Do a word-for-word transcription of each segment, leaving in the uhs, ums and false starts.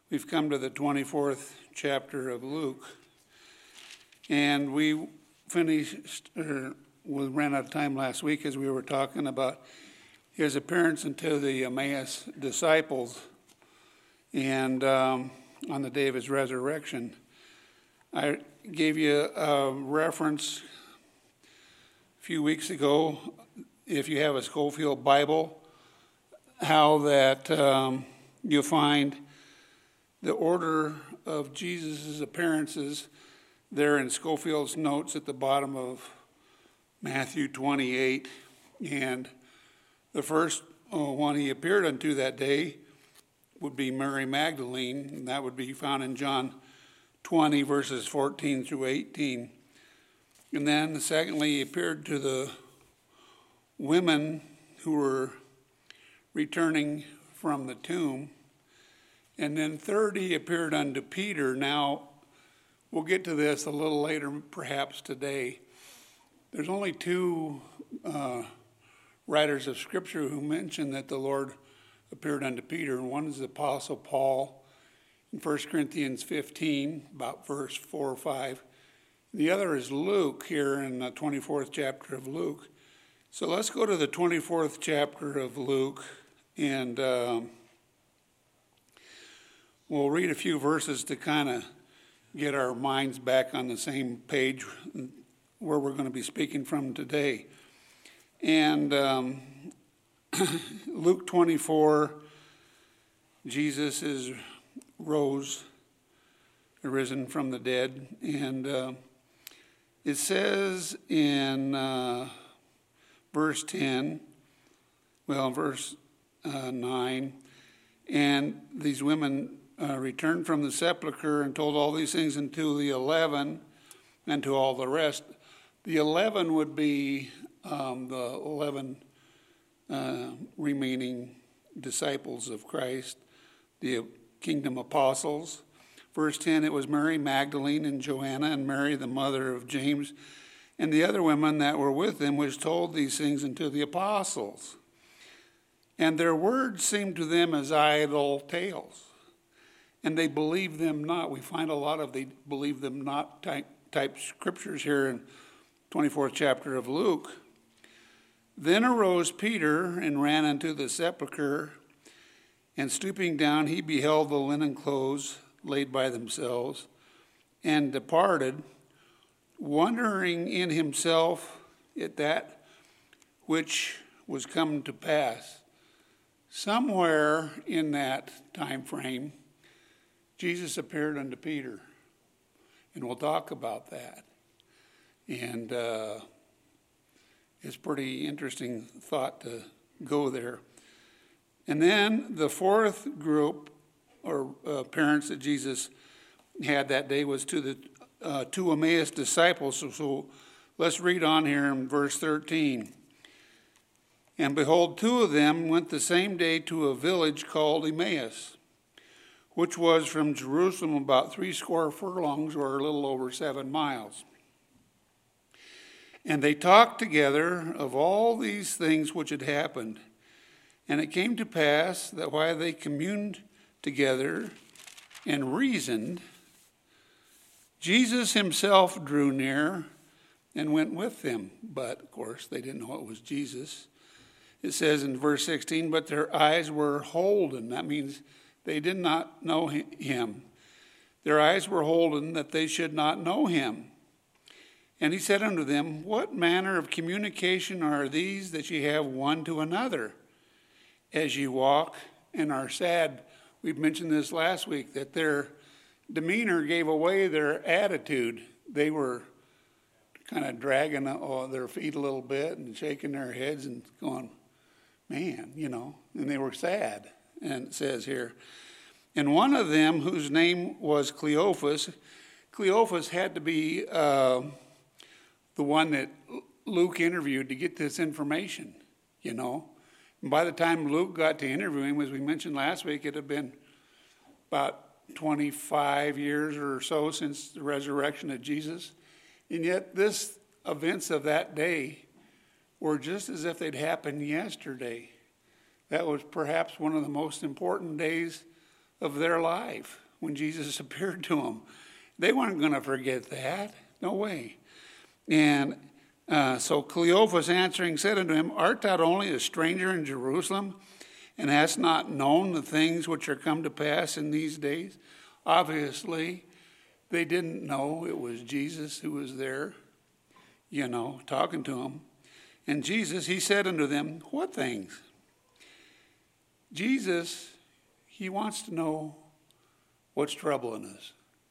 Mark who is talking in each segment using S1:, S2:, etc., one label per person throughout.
S1: We've come to the twenty-fourth chapter of Luke, and we finished, or we ran out of time last week as we were talking about his appearance unto the Emmaus disciples, and um, on the day of his resurrection. I gave you a reference a few weeks ago, if you have a Scofield Bible, how that um, you'll find the order of Jesus' appearances there in Scofield's notes at the bottom of Matthew twenty-eight. And the first one he appeared unto that day would be Mary Magdalene, and that would be found in John twenty, verses fourteen through eighteen. And then, secondly, he appeared to the women who were returning from the tomb. And then third, he appeared unto Peter. Now, we'll get to this a little later, perhaps today. There's only two uh, writers of Scripture who mention that the Lord appeared unto Peter. And one is the Apostle Paul in First Corinthians fifteen, about verse four or five. The other is Luke here in the twenty-fourth chapter of Luke. So let's go to the twenty-fourth chapter of Luke, and um, we'll read a few verses to kind of get our minds back on the same page where we're going to be speaking from today. And um, Luke twenty-four, Jesus is rose, arisen from the dead. And uh, it says in uh, verse ten, well, verse uh, nine, and these women uh, returned from the sepulchre and told all these things unto the eleven and to all the rest. The eleven would be um, the eleven uh, remaining disciples of Christ, the kingdom apostles. Verse ten, it was Mary Magdalene and Joanna and Mary, the mother of James, and the other women that were with them, which told these things unto the apostles. And their words seemed to them as idle tales, and they believed them not. We find a lot of they believe them not type, type scriptures here in twenty-fourth chapter of Luke. Then arose Peter and ran unto the sepulchre, and stooping down, he beheld the linen clothes laid by themselves, and departed, wondering in himself at that which was come to pass. Somewhere in that time frame, Jesus appeared unto Peter, and we'll talk about that. And uh, it's a pretty interesting thought to go there. And then the fourth group or uh, parents that Jesus had that day was to the uh, two Emmaus disciples. So, so let's read on here in verse thirteen. And behold, two of them went the same day to a village called Emmaus, which was from Jerusalem about three score furlongs, or a little over seven miles. And they talked together of all these things which had happened. And it came to pass that while they communed together and reasoned, Jesus himself drew near and went with them. But, of course, they didn't know it was Jesus. It says in verse sixteen, but their eyes were holden. That means they did not know him. Their eyes were holden that they should not know him. And he said unto them, what manner of communication are these that ye have one to another, as ye walk and are sad? We've mentioned this last week, that their demeanor gave away their attitude. They were kind of dragging their feet a little bit and shaking their heads and going, man, you know, and they were sad. And it says here, and one of them, whose name was Cleophas, Cleophas had to be uh, the one that Luke interviewed to get this information, you know. And by the time Luke got to interview him, as we mentioned last week, it had been about twenty-five years or so since the resurrection of Jesus. And yet this events of that day were just as if they'd happened yesterday. That was perhaps one of the most important days of their life when Jesus appeared to them. They weren't going to forget that. No way. And uh, so Cleophas answering said unto him, Art thou only a stranger in Jerusalem, and hast not known the things which are come to pass in these days? Obviously, they didn't know it was Jesus who was there, you know, talking to them. And Jesus, he said unto them, What things? Jesus, he wants to know what's troubling us.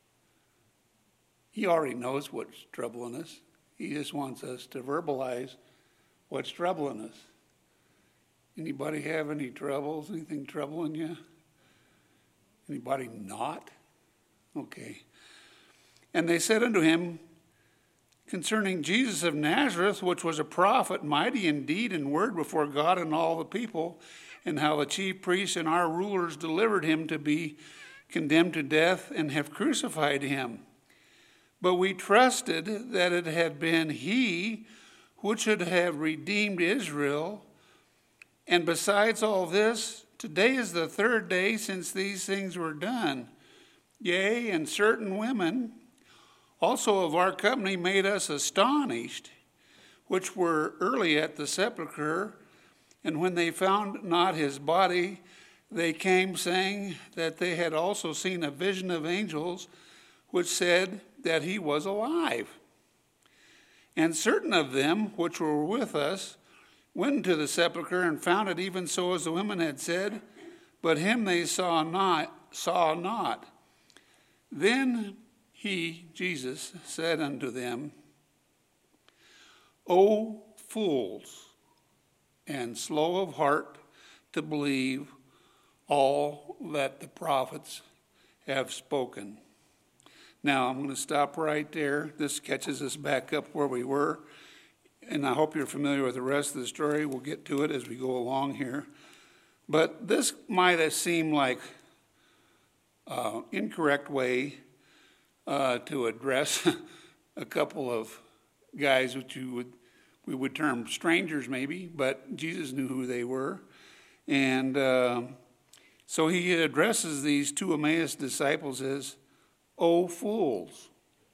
S1: He already knows what's troubling us. He just wants us to verbalize what's troubling us. Anybody have any troubles? Anything troubling you? Anybody not? Okay. And they said unto him, Concerning Jesus of Nazareth, which was a prophet, mighty in deed and word before God and all the people, and how the chief priests and our rulers delivered him to be condemned to death and have crucified him. But we trusted that it had been he which should have redeemed Israel. And besides all this, today is the third day since these things were done. Yea, and certain women also of our company made us astonished, which were early at the sepulchre. And when they found not his body, they came saying that they had also seen a vision of angels, which said that he was alive. And certain of them which were with us went into the sepulchre and found it even so as the women had said, but him they saw not, saw not. Then he, Jesus, said unto them, O fools, and slow of heart to believe all that the prophets have spoken. Now, I'm going to stop right there. This catches us back up where we were. And I hope you're familiar with the rest of the story. We'll get to it as we go along here. But this might have seemed like an incorrect way uh, to address a couple of guys which you would we would term strangers maybe, but Jesus knew who they were. And uh, so he addresses these two Emmaus disciples as, O fools.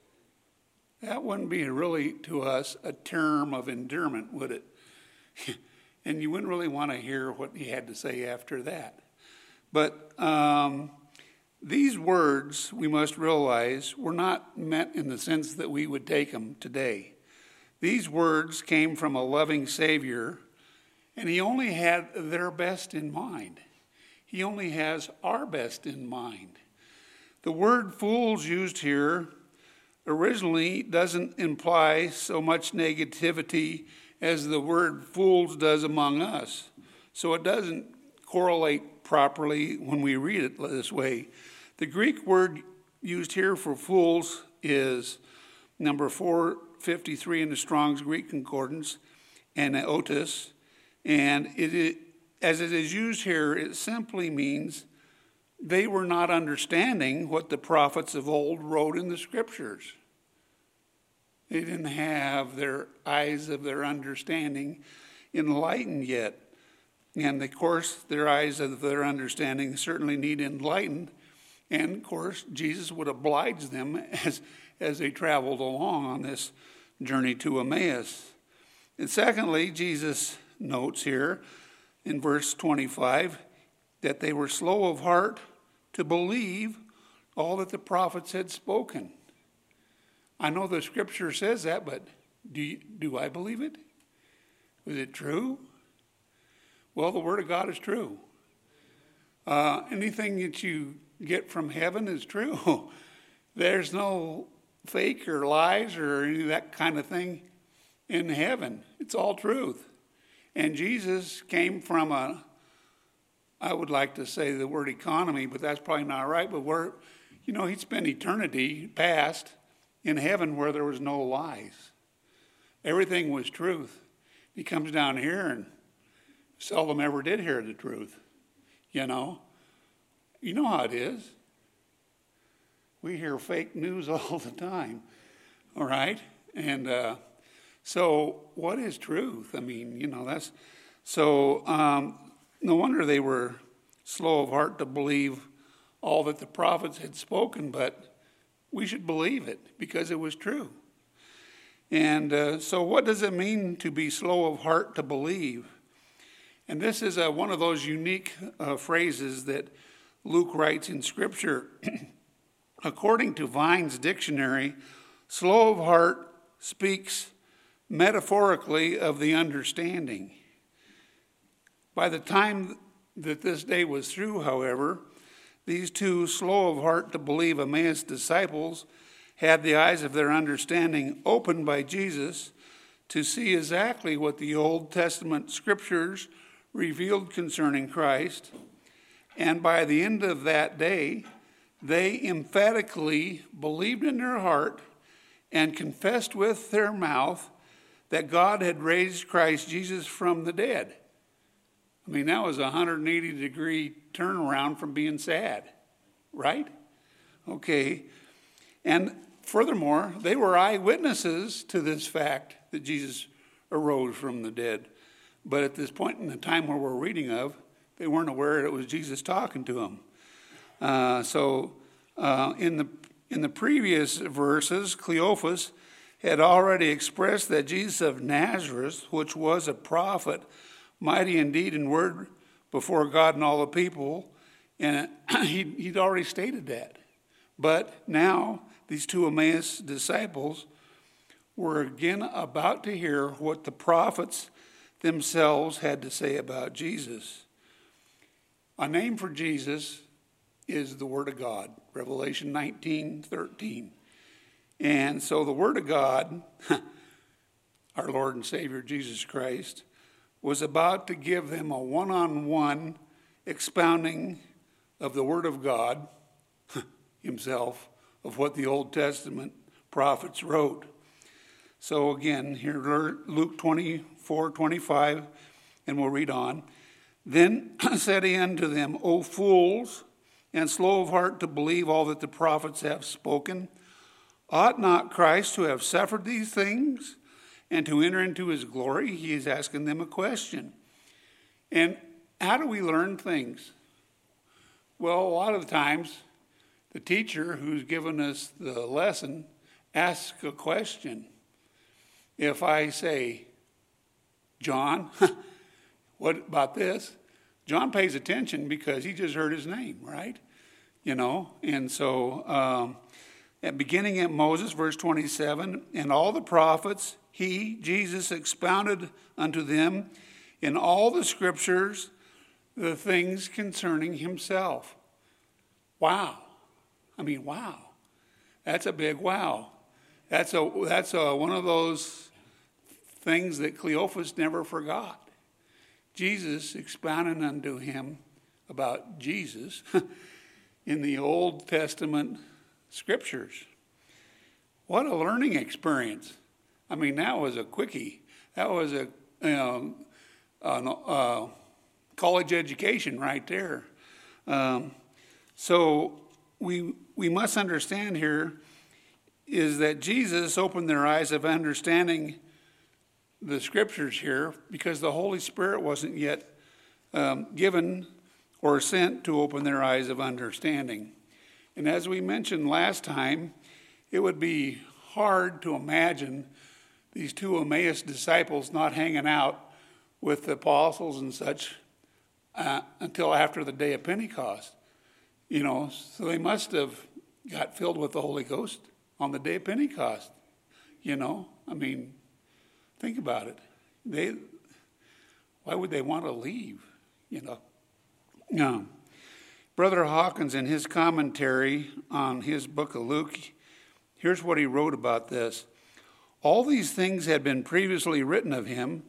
S1: That wouldn't be really, to us, a term of endearment, would it? And you wouldn't really want to hear what he had to say after that. But um, these words, we must realize, were not meant in the sense that we would take them today. These words came from a loving Savior, and he only had their best in mind. He only has our best in mind. The word fools used here originally doesn't imply so much negativity as the word fools does among us. So it doesn't correlate properly when we read it this way. The Greek word used here for fools is number four fifty-three in the Strong's Greek Concordance, anaotis, and it, it, as it is used here, it simply means they were not understanding what the prophets of old wrote in the scriptures. They didn't have their eyes of their understanding enlightened yet. And of course, their eyes of their understanding certainly need enlightened. And of course, Jesus would oblige them as, as they traveled along on this journey to Emmaus. And secondly, Jesus notes here in verse twenty-five that they were slow of heart to believe all that the prophets had spoken. I know the scripture says that, but do you, do I believe it? Was it true? Well, the word of God is true. Uh, anything that you get from heaven is true. There's no fake or lies or any of that kind of thing in heaven. It's all truth. And Jesus came from a, I would like to say the word economy, but that's probably not right. But where, you know, he'd spent eternity past in heaven where there was no lies. Everything was truth. He comes down here and seldom ever did hear the truth, you know. You know how it is. We hear fake news all the time, all right? And uh, so what is truth? I mean, you know, that's, so um, no wonder they were slow of heart to believe all that the prophets had spoken, but we should believe it because it was true. And uh, so what does it mean to be slow of heart to believe? And this is uh, one of those unique uh, phrases that Luke writes in Scripture. According to Vine's dictionary, slow of heart speaks metaphorically of the understanding. By the time that this day was through, however, these two slow of heart to believe Emmaus disciples had the eyes of their understanding opened by Jesus to see exactly what the Old Testament scriptures revealed concerning Christ. And by the end of that day, they emphatically believed in their heart and confessed with their mouth that God had raised Christ Jesus from the dead. I mean, that was a one hundred eighty degree turnaround from being sad, right? Okay. And furthermore, they were eyewitnesses to this fact that Jesus arose from the dead. But at this point in the time where we're reading of, they weren't aware it was Jesus talking to them. Uh, so uh, in the in the previous verses, Cleophas had already expressed that Jesus of Nazareth, which was a prophet, mighty indeed in word before God and all the people, and he'd, he'd already stated that. But now these two Emmaus disciples were again about to hear what the prophets themselves had to say about Jesus. A name for Jesus is the Word of God, Revelation nineteen thirteen. And so the Word of God, our Lord and Savior Jesus Christ, was about to give them a one-on-one expounding of the Word of God himself, of what the Old Testament prophets wrote. So again, here Luke twenty-four twenty-five, and we'll read on. Then said he unto them, O fools, and slow of heart to believe all that the prophets have spoken, ought not Christ to have suffered these things and to enter into his glory? He is asking them a question. And how do we learn things? Well, a lot of the times, the teacher who's given us the lesson asks a question. If I say, John, what about this? John pays attention because he just heard his name, right? You know, and so um, at beginning at Moses, verse twenty-seven, and all the prophets, he, Jesus, expounded unto them in all the scriptures the things concerning himself. Wow. I mean, wow. That's a big wow. That's a that's a, one of those things that Cleophas never forgot. Jesus expounding unto him about Jesus in the Old Testament scriptures. What a learning experience. I mean, that was a quickie. That was a, you know, a, a college education right there. Um, so we we must understand here is that Jesus opened their eyes of understanding the scriptures here because the Holy Spirit wasn't yet um, given or sent to open their eyes of understanding. And as we mentioned last time, it would be hard to imagine these two Emmaus disciples not hanging out with the apostles and such uh, until after the day of Pentecost. You know, so they must have got filled with the Holy Ghost on the day of Pentecost. You know, I mean, think about it. They, why would they want to leave? You know, no. Brother Hawkins, in his commentary on his book of Luke, here's what he wrote about this. All these things had been previously written of him,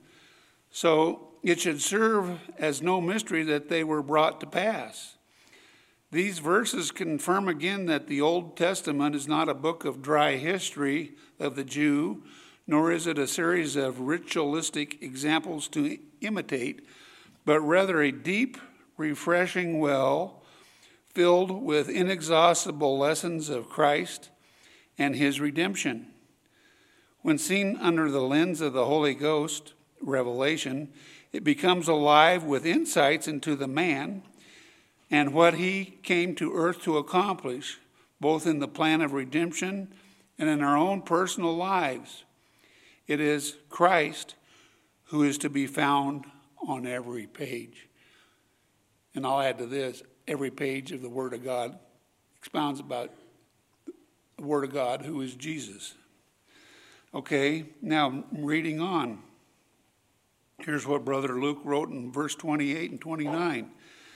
S1: so it should serve as no mystery that they were brought to pass. These verses confirm again that the Old Testament is not a book of dry history of the Jew, nor is it a series of ritualistic examples to imitate, but rather a deep, refreshing well filled with inexhaustible lessons of Christ and his redemption. When seen under the lens of the Holy Ghost, revelation, it becomes alive with insights into the man and what he came to earth to accomplish, both in the plan of redemption and in our own personal lives. It is Christ who is to be found on every page. And I'll add to this, every page of the Word of God expounds about the Word of God, who is Jesus. Okay, now reading on. Here's what Brother Luke wrote in verse twenty-eight and twenty-nine.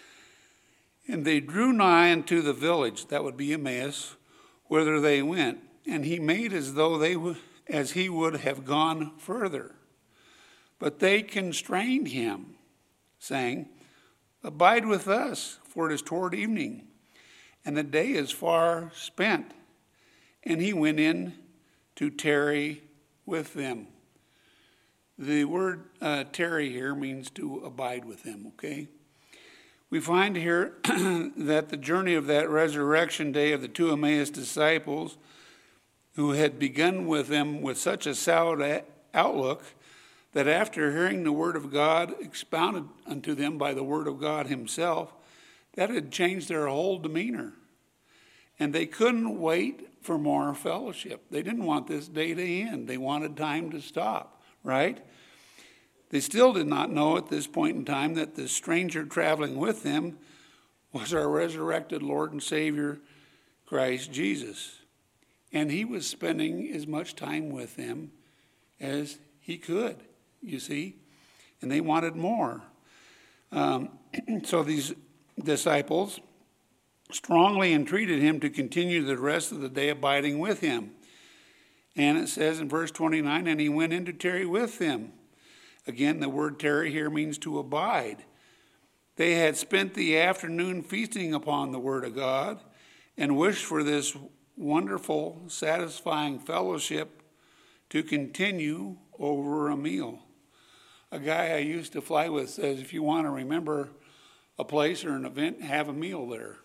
S1: And they drew nigh unto the village, that would be Emmaus, whither they went. And he made as though they would, as he would have gone further. But they constrained him, saying, Abide with us, for it is toward evening, and the day is far spent. And he went in to tarry with them. The word uh, tarry here means to abide with them, okay? We find here that the journey of that resurrection day of the two Emmaus disciples, who had begun with them with such a sound outlook, that after hearing the word of God expounded unto them by the word of God himself, that had changed their whole demeanor. And they couldn't wait for more fellowship. They didn't want this day to end. They wanted time to stop, right? They still did not know at this point in time that the stranger traveling with them was our resurrected Lord and Savior, Christ Jesus. And he was spending as much time with them as he could, you see. And they wanted more. Um, so these disciples strongly entreated him to continue the rest of the day abiding with him. And it says in verse twenty-nine, and he went in to tarry with them. Again, the word tarry here means to abide. They had spent the afternoon feasting upon the word of God and wished for this wonderful, satisfying fellowship to continue over a meal. A guy I used to fly with says, if you want to remember a place or an event, have a meal there.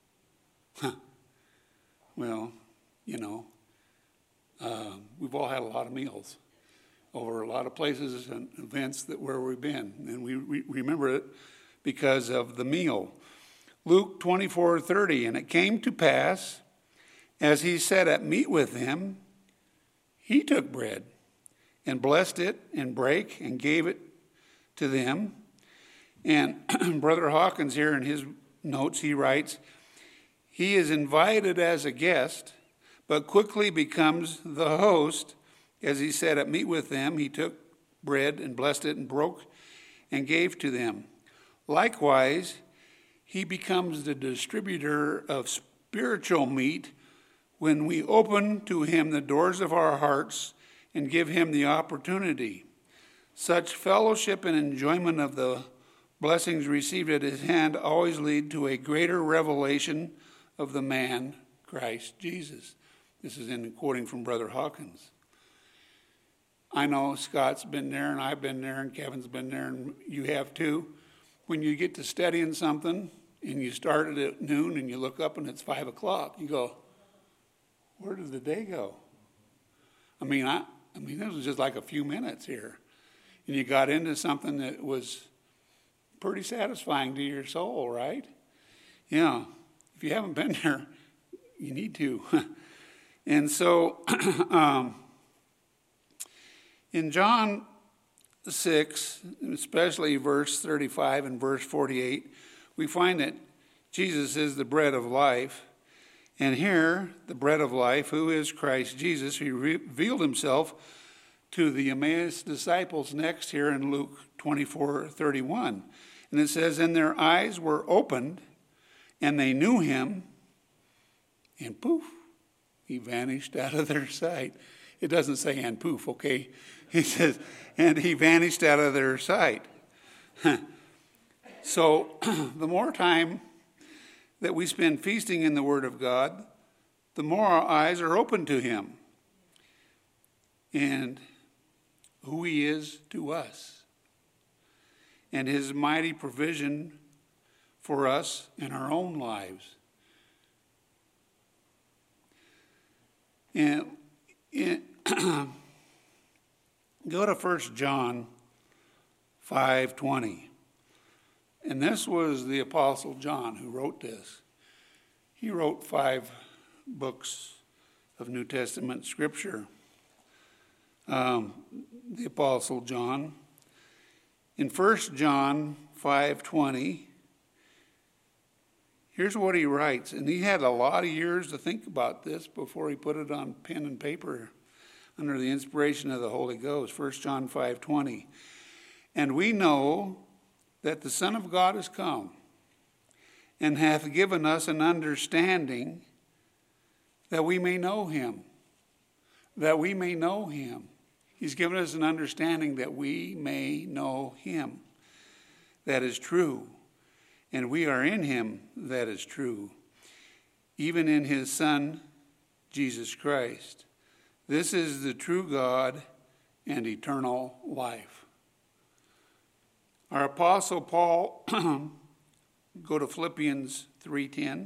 S1: Well, you know, uh, we've all had a lot of meals over a lot of places and events that where we've been, and we re- remember it because of the meal. Luke twenty-four thirty, and it came to pass, as he sat at meat with them, he took bread and blessed it and brake and gave it to them. And Brother Hawkins here in his notes, he writes, he is invited as a guest, but quickly becomes the host. As he sat at meat with them, he took bread and blessed it and broke and gave to them. Likewise, he becomes the distributor of spiritual meat when we open to him the doors of our hearts and give him the opportunity. Such fellowship and enjoyment of the blessings received at his hand always lead to a greater revelation of the man, Christ Jesus. This is in quoting from Brother Hawkins. I know Scott's been there, and I've been there, and Kevin's been there, and you have too. When you get to studying something, and you started at noon, and you look up, and it's five o'clock, you go, where did the day go? I mean, I, I mean, this was just like a few minutes here. And you got into something that was pretty satisfying to your soul, right? Yeah. If you haven't been there, you need to. And so, um, in John six, especially verse thirty-five and verse forty-eight, we find that Jesus is the bread of life. And here, the bread of life, who is Christ Jesus, he revealed himself to the Emmaus disciples next here in Luke twenty-four thirty-one. And it says, and their eyes were opened, and they knew him, and poof, he vanished out of their sight. It doesn't say and poof, okay? He says, and he vanished out of their sight. So the more time that we spend feasting in the Word of God, the more our eyes are open to him and who he is to us and his mighty provision for us in our own lives. And in, go to First John five twenty. And this was the Apostle John who wrote this. He wrote five books of New Testament scripture. Um, the Apostle John. In First John five twenty, here's what he writes. And he had a lot of years to think about this before he put it on pen and paper under the inspiration of the Holy Ghost. First John five twenty. And we know that the Son of God is come, and hath given us an understanding that we may know him. That we may know him. He's given us an understanding that we may know him. That is true. And we are in him that is true. Even in his Son, Jesus Christ. This is the true God and eternal life. Our Apostle Paul, go to Philippians three ten.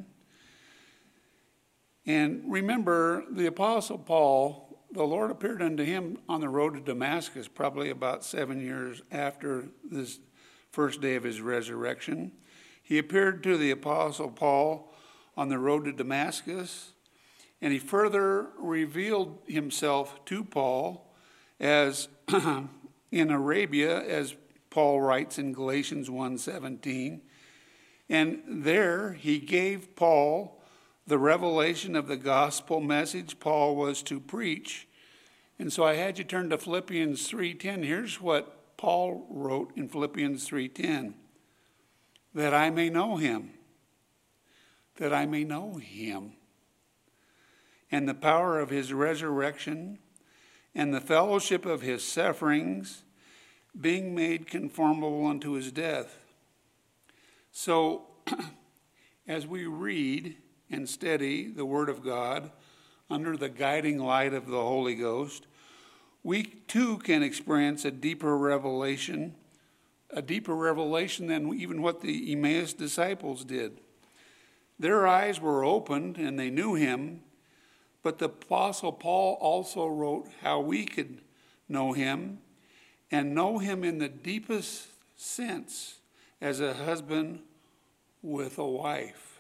S1: And remember, the Apostle Paul, the Lord appeared unto him on the road to Damascus, probably about seven years after this first day of his resurrection. He appeared to the Apostle Paul on the road to Damascus, and he further revealed himself to Paul as in Arabia, as Paul writes in Galatians one seventeen. And there he gave Paul the revelation of the gospel message Paul was to preach. And so I had you turn to Philippians three ten. Here's what Paul wrote in Philippians three ten. That I may know him. That I may know him. And the power of his resurrection, and the fellowship of his sufferings, being made conformable unto his death. So, as we read and study the Word of God under the guiding light of the Holy Ghost, we too can experience a deeper revelation, a deeper revelation than even what the Emmaus disciples did. Their eyes were opened and they knew him, but the Apostle Paul also wrote how we could know him, and know him in the deepest sense as a husband with a wife.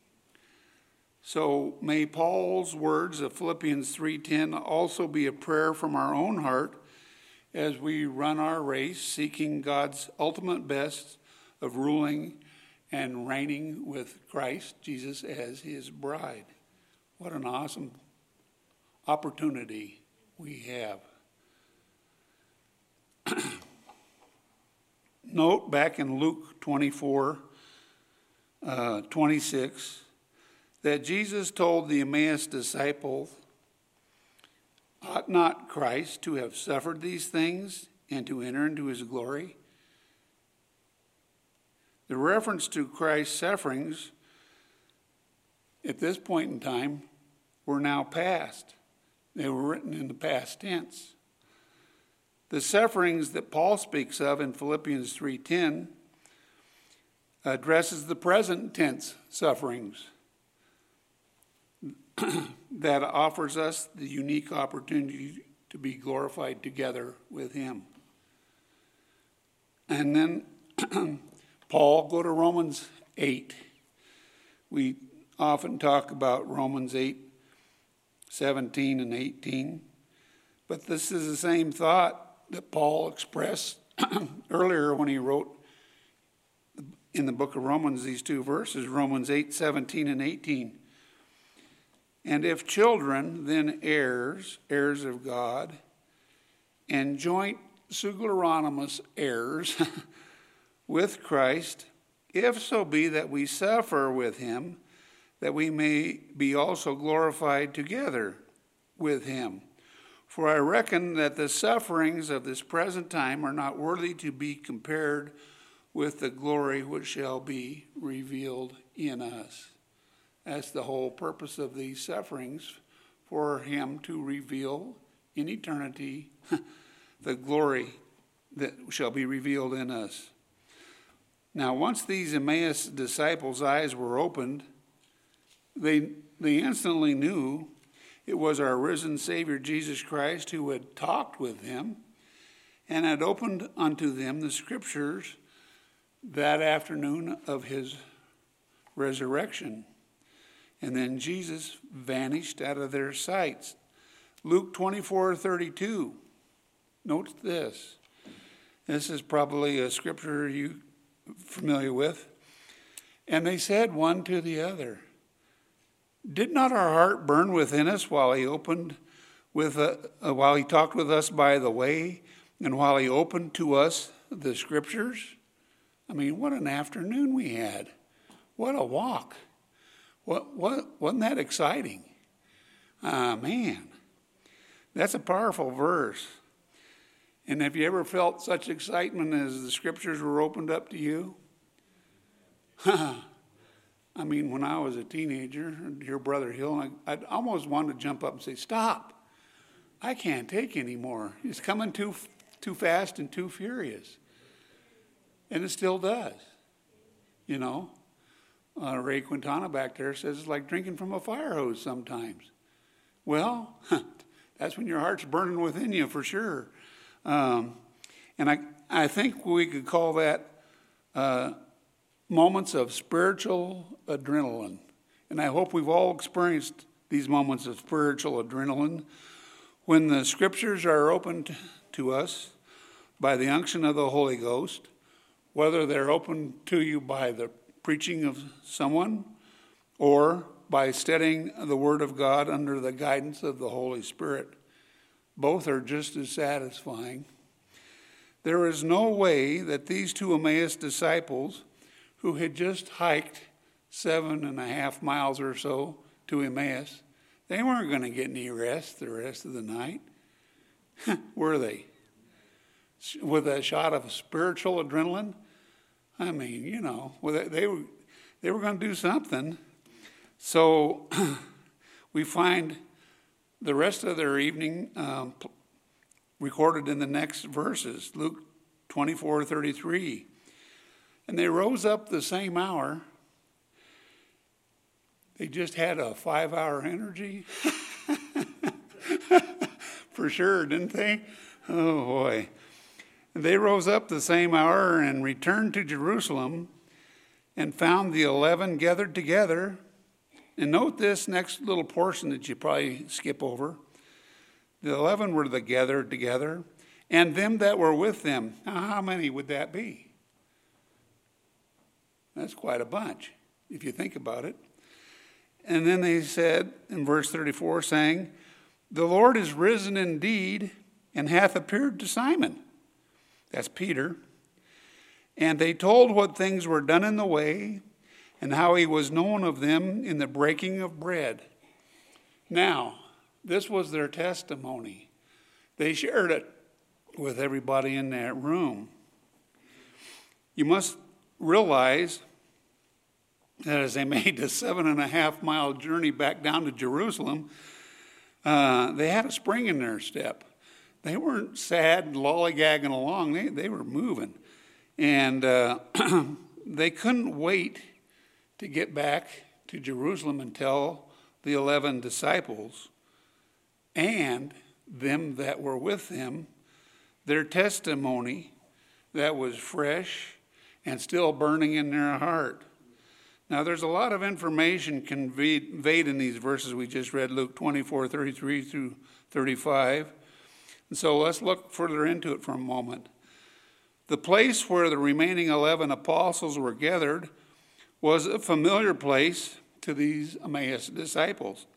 S1: So may Paul's words of Philippians three ten also be a prayer from our own heart as we run our race, seeking God's ultimate best of ruling and reigning with Christ Jesus as his bride. What an awesome opportunity we have. Note back in Luke twenty-four, uh, twenty-six, that Jesus told the Emmaus disciples, ought not Christ to have suffered these things and to enter into his glory? The reference to Christ's sufferings at this point in time were now past. They were written in the past tense. The sufferings that Paul speaks of in Philippians three ten addresses the present tense sufferings that offers us the unique opportunity to be glorified together with him. And then Paul, go to Romans eight. We often talk about Romans eight, seventeen and eighteen, but this is the same thought that Paul expressed earlier when he wrote in the book of Romans these two verses, Romans eight, seventeen and eighteen. And if children, then heirs, heirs of God, and joint suggeronymous heirs with Christ, if so be that we suffer with him, that we may be also glorified together with him. For I reckon that the sufferings of this present time are not worthy to be compared with the glory which shall be revealed in us. That's the whole purpose of these sufferings, for him to reveal in eternity the glory that shall be revealed in us. Now, once these Emmaus disciples' eyes were opened, they, they instantly knew it was our risen Savior Jesus Christ who had talked with them and had opened unto them the scriptures that afternoon of his resurrection. And then Jesus vanished out of their sights. Luke twenty-four thirty-two. Note this. This is probably a scripture you're familiar with. And they said one to the other, "Did not our heart burn within us while he opened with uh, uh, while he talked with us by the way, and while he opened to us the scriptures?" I mean, what an afternoon we had. What a walk. What what wasn't that exciting? Ah, uh, man. That's a powerful verse. And have you ever felt such excitement as the scriptures were opened up to you? I mean, when I was a teenager, your brother Hill, I, I'd almost want to jump up and say, "Stop. I can't take any more. It's coming too, too fast and too furious." And it still does. You know, uh, Ray Quintana back there says it's like drinking from a fire hose sometimes. Well, that's when your heart's burning within you for sure. Um, and I, I think we could call that uh, moments of spiritual adrenaline. And I hope we've all experienced these moments of spiritual adrenaline when the scriptures are opened to us by the unction of the Holy Ghost, whether they're opened to you by the preaching of someone or by studying the Word of God under the guidance of the Holy Spirit. Both are just as satisfying. There is no way that these two Emmaus disciples, who had just hiked seven and a half miles or so to Emmaus, they weren't going to get any rest the rest of the night. Were they? With a shot of spiritual adrenaline? I mean, you know, they were, they were going to do something. So we find the rest of their evening um, recorded in the next verses, Luke twenty-four thirty-three. And they rose up the same hour. They just had a five-hour energy. For sure, didn't they? Oh, boy. And they rose up the same hour and returned to Jerusalem and found the eleven gathered together. And note this next little portion that you probably skip over. The eleven were the gathered together, and them that were with them. Now, how many would that be? That's quite a bunch, if you think about it. And then they said, in verse thirty-four, saying, "The Lord is risen indeed, and hath appeared to Simon." That's Peter. And they told what things were done in the way, and how he was known of them in the breaking of bread. Now, this was their testimony. They shared it with everybody in that room. You must realize that as they made the seven and a half mile journey back down to Jerusalem, uh, they had a spring in their step. They weren't sad and lollygagging along. They, they were moving. And uh, they couldn't wait to get back to Jerusalem and tell the eleven disciples and them that were with them their testimony that was fresh and still burning in their heart. Now, there's a lot of information conveyed in these verses we just read, Luke twenty-four thirty-three through thirty-five. And so let's look further into it for a moment. The place where the remaining eleven apostles were gathered was a familiar place to these Emmaus disciples.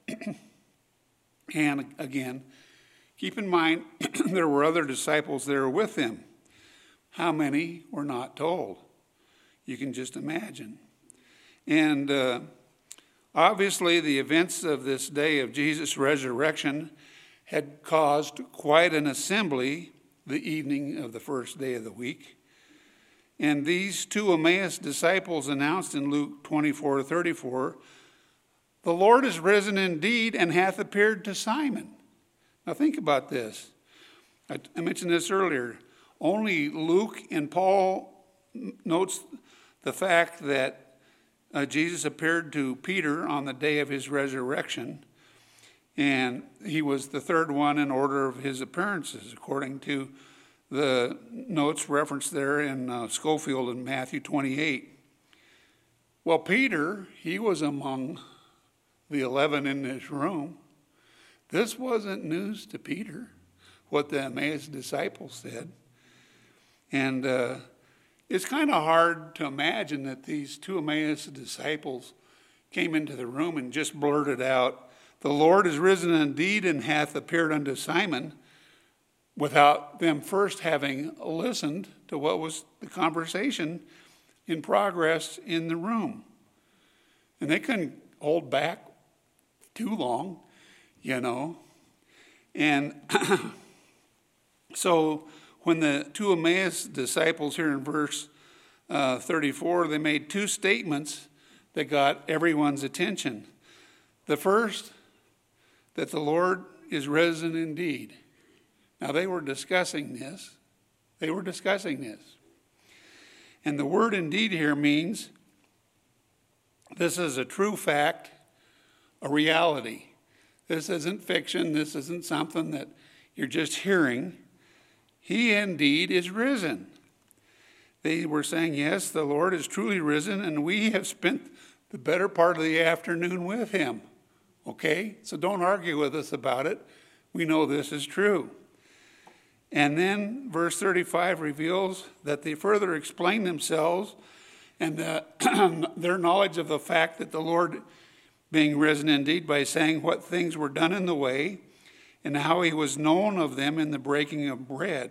S1: And again, keep in mind, there were other disciples there with them. How many were not told? You can just imagine. And uh, obviously, the events of this day of Jesus' resurrection had caused quite an assembly the evening of the first day of the week. And these two Emmaus disciples announced in Luke twenty-four thirty-four, "The Lord is risen indeed and hath appeared to Simon." Now think about this. I, I mentioned this earlier. Only Luke and Paul notes the fact that uh, Jesus appeared to Peter on the day of his resurrection. And he was the third one in order of his appearances, according to the notes referenced there in uh, Schofield in Matthew twenty-eight. Well, Peter, he was among the eleven in this room. This wasn't news to Peter, what the Emmaus disciples said. And uh, it's kind of hard to imagine that these two Emmaus disciples came into the room and just blurted out, "The Lord is risen indeed and hath appeared unto Simon," without them first having listened to what was the conversation in progress in the room. And they couldn't hold back too long, you know. And so when the two Emmaus disciples here in verse uh, thirty-four, they made two statements that got everyone's attention. The first, that the Lord is risen indeed. Now they were discussing this. They were discussing this. And the word indeed here means this is a true fact, a reality. This isn't fiction. This isn't something that you're just hearing. He indeed is risen. They were saying, yes, the Lord is truly risen, and we have spent the better part of the afternoon with him. Okay? So don't argue with us about it. We know this is true. And then verse thirty-five reveals that they further explain themselves and the, their knowledge of the fact that the Lord being risen indeed by saying what things were done in the way and how he was known of them in the breaking of bread.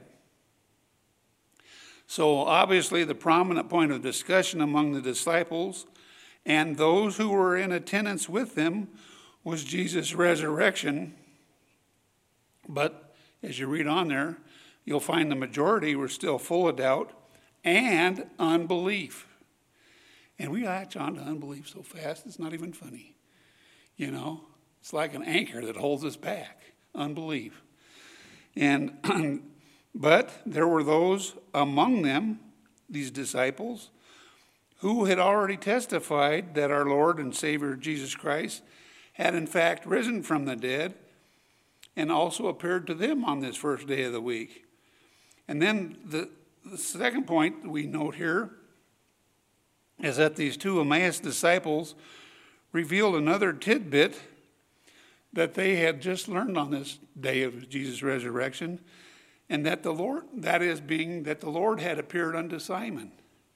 S1: So obviously the prominent point of discussion among the disciples and those who were in attendance with them was Jesus' resurrection. But as you read on there, you'll find the majority were still full of doubt and unbelief. And we latch on to unbelief so fast, it's not even funny. You know, it's like an anchor that holds us back, unbelief. And but there were those among them, these disciples, who had already testified that our Lord and Savior Jesus Christ had in fact risen from the dead and also appeared to them on this first day of the week. And then the, the second point that we note here is that these two Emmaus disciples revealed another tidbit that they had just learned on this day of Jesus' resurrection, and that the Lord, that is being that the Lord had appeared unto Simon.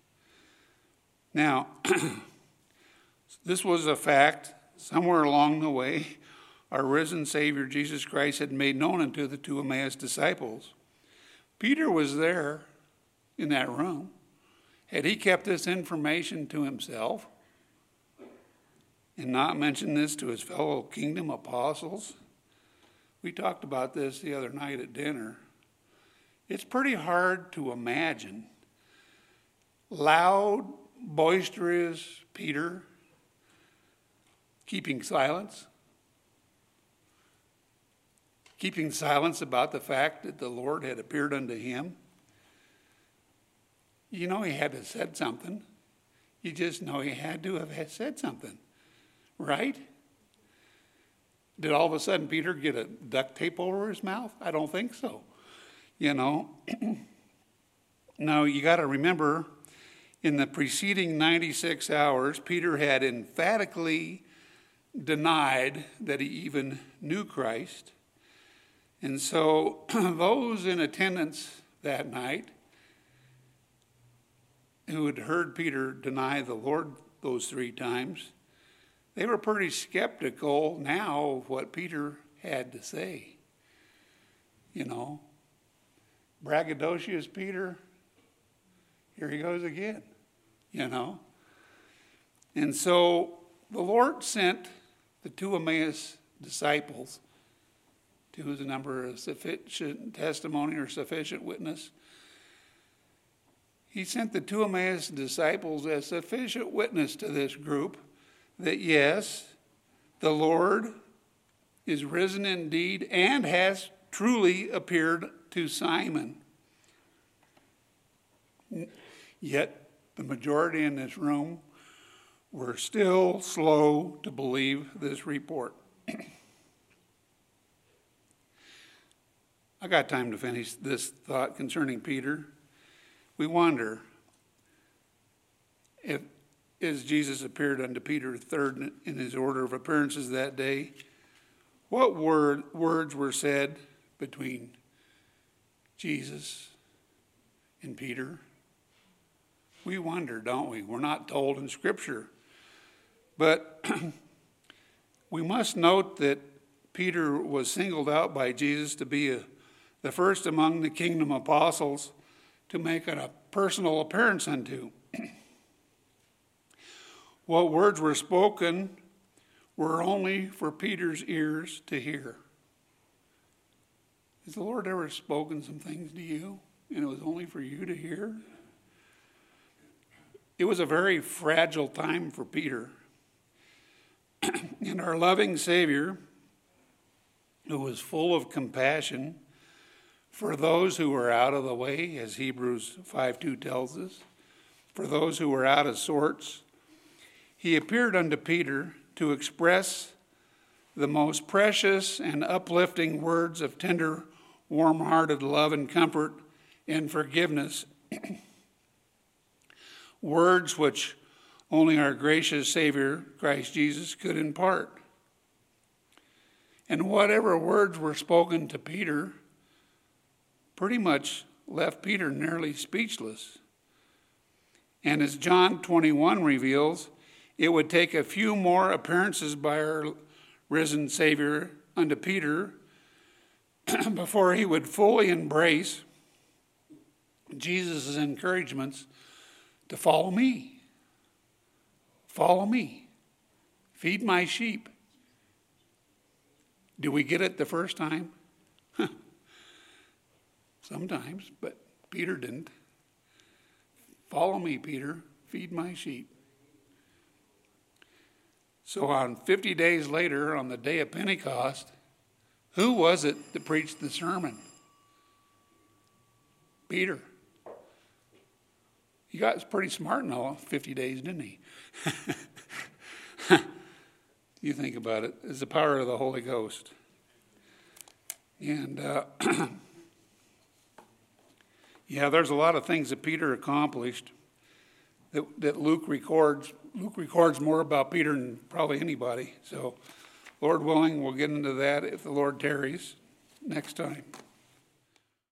S1: Now, this was a fact somewhere along the way our risen Savior Jesus Christ had made known unto the two Emmaus disciples. Peter was there in that room. Had he kept this information to himself and not mentioned this to his fellow kingdom apostles? We talked about this the other night at dinner. It's pretty hard to imagine loud, boisterous Peter keeping silence. Keeping silence about the fact that the Lord had appeared unto him. You know he had to have said something. You just know he had to have said something. Right? Did all of a sudden Peter get a duct tape over his mouth? I don't think so. You know. Now you got to remember, in the preceding ninety-six hours, Peter had emphatically denied that he even knew Christ. And so those in attendance that night who had heard Peter deny the Lord those three times, they were pretty skeptical now of what Peter had to say. You know, braggadocious Peter, here he goes again, you know. And so the Lord sent the two Emmaus disciples to the number of sufficient testimony or sufficient witness. He sent the two Emmaus disciples as sufficient witness to this group that yes, the Lord is risen indeed and has truly appeared to Simon. Yet the majority in this room were still slow to believe this report. I got time to finish this thought concerning Peter. We wonder if, as Jesus appeared unto Peter third in his order of appearances that day, what word, words were said between Jesus and Peter? We wonder, don't we? We're not told in Scripture. But we must note that Peter was singled out by Jesus to be a, the first among the kingdom apostles to make it a personal appearance unto. What words were spoken were only for Peter's ears to hear. Has the Lord ever spoken some things to you, and it was only for you to hear? It was a very fragile time for Peter. And our loving Savior, who was full of compassion for those who were out of the way, as Hebrews five two tells us, for those who were out of sorts, he appeared unto Peter to express the most precious and uplifting words of tender, warm-hearted love and comfort and forgiveness, words which only our gracious Savior, Christ Jesus, could impart. And whatever words were spoken to Peter pretty much left Peter nearly speechless. And as John twenty-one reveals, it would take a few more appearances by our risen Savior unto Peter before he would fully embrace Jesus' encouragements to follow me. Follow me. Feed my sheep. Do we get it the first time? Sometimes, but Peter didn't. Follow me, Peter. Feed my sheep. So on fifty days later, on the day of Pentecost, who was it that preached the sermon? Peter. He got pretty smart in all fifty days, didn't he? You think about it. It's the power of the Holy Ghost. And uh, yeah, there's a lot of things that Peter accomplished that, that Luke records. Luke records more about Peter than probably anybody. So, Lord willing, we'll get into that if the Lord tarries next time.